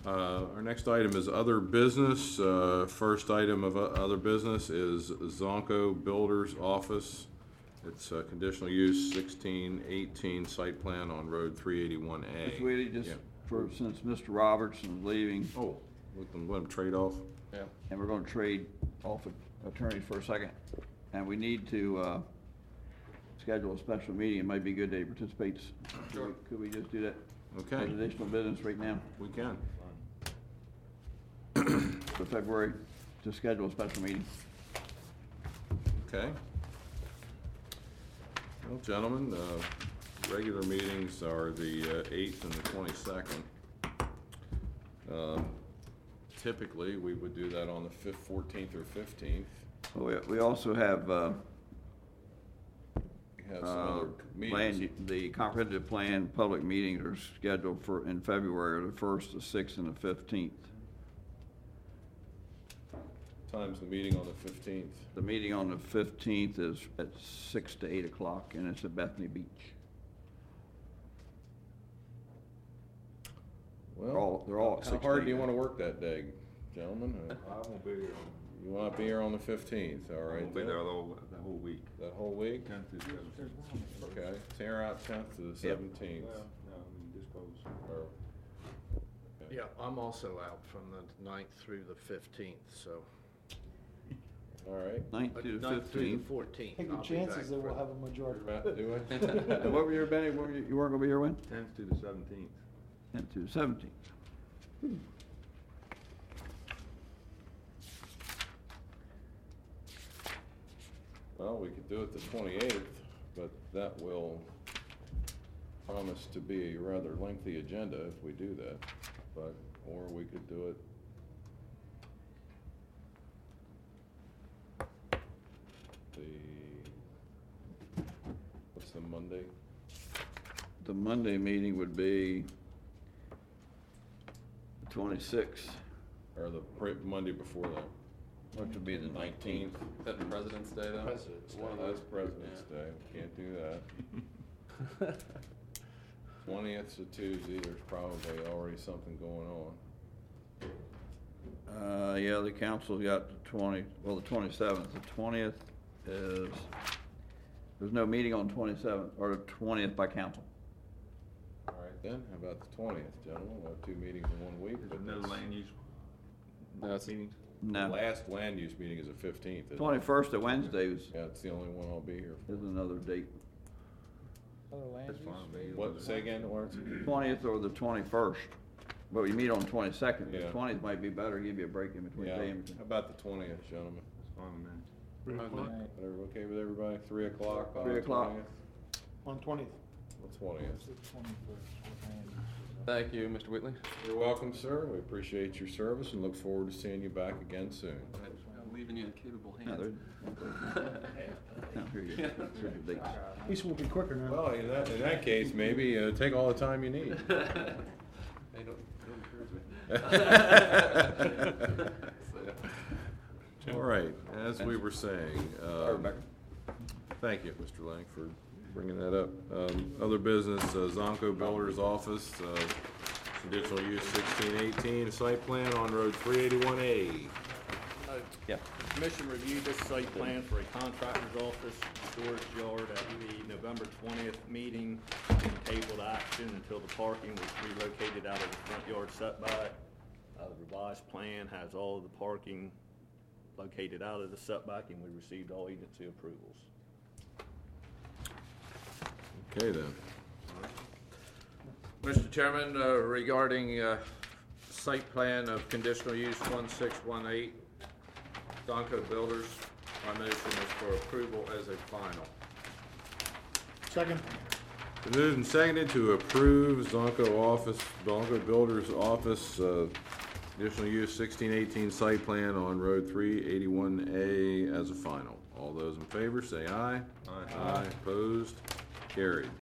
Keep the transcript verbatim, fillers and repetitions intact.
Uh, Our next item is other business. Uh, First item of uh, other business is Zonko Builders Office. It's uh, conditional use sixteen eighteen site plan on Road three eighty-one A. Mister Wheatley, just Yeah. for, since Mister Robertson's leaving, Oh, let them, let them trade off? Yeah. and we're gonna trade off attorneys for a second, and we need to, uh, schedule a special meeting. It might be good that he participates. Sure. Could we just do that? Okay, As additional business right now we can. for February, to schedule a special meeting. Okay. Well, gentlemen, uh, regular meetings are the uh, eighth and the twenty-second. Um, Typically, we would do that on the fifth, fourteenth, or fifteenth. We, we also have, uh, We have some uh, other meetings. land, the comprehensive plan public meetings are scheduled for, in February, the first, the sixth, and the fifteenth. Time's the meeting on the fifteenth. The meeting on the fifteenth is at six to eight o'clock, and it's at Bethany Beach. They're all, they're all at How six to hard eight. do you want to work that day, gentlemen? Uh, I won't be here. You want to be here on the fifteenth, all I right? won't be then? there the whole, the whole week. That whole week? Tenth to seventeenth. Okay, tear out tenth to the seventeenth. Well, no, I mean, this goes. Or- Yeah, I'm also out from the ninth through the fifteenth, so. All right. Ninth to the Ninth through the fifteenth. fourteenth. Take your chances that we'll have a majority. Matt, do I? And what were your, Benny, what were you, you weren't gonna be here when? Tenth to the seventeenth. Tenth to the seventeenth. Well, we could do it the twenty-eighth, but that will promise to be a rather lengthy agenda if we do that. But, or we could do it the, what's the Monday? The Monday meeting would be the twenty-sixth, Or the pre- Monday before that? which would be the nineteenth. Is that President's Day though? President's Day. One of those President's Day, can't do that. Twentieth's a Tuesday, there's probably already something going on. Uh, yeah, the council got the twenty, well, the twenty-seventh, the twentieth is, there's no meeting on twenty-seventh, or the twentieth by council. All right then, how about the twentieth, gentlemen? We'll have two meetings in one week. Is but there no that's- land use No, it's, meetings? The No, last land use meeting is the fifteenth. twenty-first, a Wednesday, is, Yeah, it's the only one I'll be here for. is another date. Other land That's use? fine, maybe. What, say again, Lawrence? Twentieth or the twenty-first, but we meet on the twenty-second, the Yeah. twentieth might be better, give you a break in between Yeah, day and between. how about the twentieth, gentlemen? That's fine with me. Three Fine. o'clock. Whatever, okay with everybody? Three o'clock on Three the o'clock. twentieth? On twentieth. The twentieth. thank you, Mister Whitley. You're welcome, sir. We appreciate your service and look forward to seeing you back again soon. I'm leaving you in capable No, hands. they're- no, here you go, here's your dates. At least we'll be quicker now. Well, in that, in that case, maybe, uh, take all the time you need. Hey, don't, don't encourage me. So, All right, as we were saying, Sorry, um, Rebecca. thank you, Mister Lang, for bringing that up. Um, Other business, uh, Zonko Builders Office, uh, conditional use sixteen eighteen, site plan on Road three eighty-one A. Uh, Yeah. The commission reviewed this site plan for a contractor's office storage yard at the November twentieth meeting and tabled action until the parking was relocated out of the front yard setback. Uh, the revised plan has all of the parking located out of the setback, and we received all agency approvals. Okay, then. Mister Chairman, uh, regarding, uh, site plan of conditional use one six one eight, Donko Builders, my motion is for approval as a final. Second. Been moved and seconded to approve Zonko Office, Zonko Builders Office, uh, conditional use sixteen eighteen site plan on Road three eighty-one A as a final. All those in favor, say aye. Aye. Aye, opposed, carried.